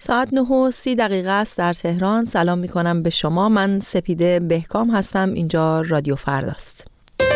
ساعت 9:30 است در تهران. سلام میکنم به شما. من سپیده بهکام هستم. اینجا رادیو فرداست.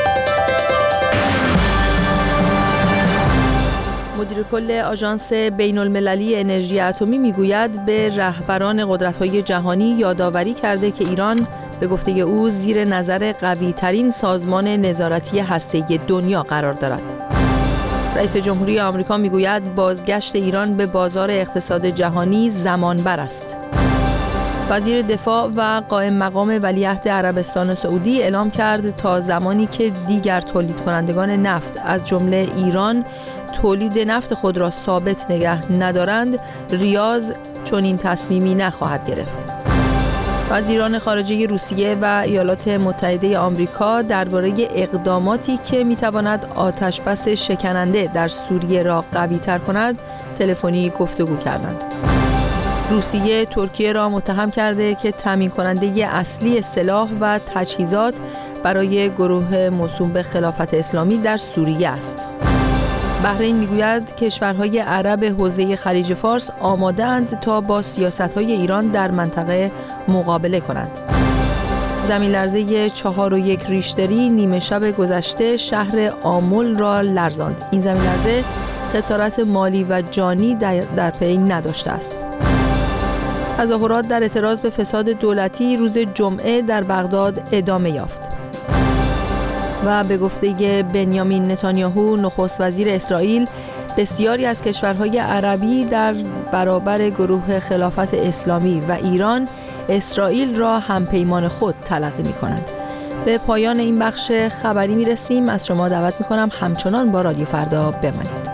مدیر کل آژانس بین‌المللی انرژی اتمی میگوید به رهبران قدرت‌های جهانی یادآوری کرده که ایران به گفته او زیر نظر قوی‌ترین سازمان نظارتی هسته‌ای دنیا قرار دارد. رئیس جمهوری آمریکا میگوید بازگشت ایران به بازار اقتصاد جهانی زمانبر است. وزیر دفاع و قائم مقام ولیعهد عربستان سعودی اعلام کرد تا زمانی که دیگر تولید کنندگان نفت از جمله ایران تولید نفت خود را ثابت نگه ندارند، ریاض چنین تصمیمی نخواهد گرفت. وزیران خارجه روسیه و ایالات متحده آمریکا درباره اقداماتی که میتواند آتشبس شکننده در سوریه را قوی‌تر کند تلفنی گفتگو کردند. روسیه ترکیه را متهم کرده که تامین کننده اصلی سلاح و تجهیزات برای گروه موسوم به خلافت اسلامی در سوریه است. بحرین میگوید کشورهای عرب حوزه خلیج فارس آماده‌اند تا با سیاست‌های ایران در منطقه مقابله کنند. زمین لرزه 4.1 ریشتری نیمه شب گذشته شهر آمل را لرزاند. این زمین لرزه خسارت مالی و جانی در پی نداشته است. تظاهرات در اعتراض به فساد دولتی روز جمعه در بغداد ادامه یافت. و به گفته بنیامین نتانیاهو نخست وزیر اسرائیل، بسیاری از کشورهای عربی در برابر گروه خلافت اسلامی و ایران اسرائیل را همپیمان خود تلقی می‌کنند. به پایان این بخش خبری می‌رسیم. از شما دعوت می‌کنم همچنان با رادیو فردا بمانید.